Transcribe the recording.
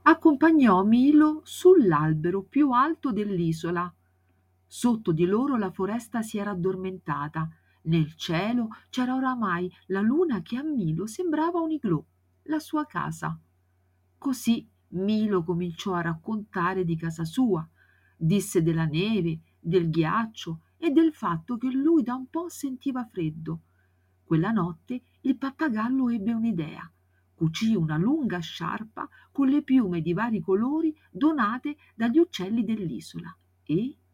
accompagnò Milo sull'albero più alto dell'isola. Sotto di loro la foresta si era addormentata. Nel cielo c'era oramai la luna che a Milo sembrava un igloo, la sua casa. Così Milo cominciò a raccontare di casa sua, disse della neve, del ghiaccio e del fatto che lui da un po' sentiva freddo. Quella notte il pappagallo ebbe un'idea. Cucì una lunga sciarpa con le piume di vari colori donate dagli uccelli dell'isola e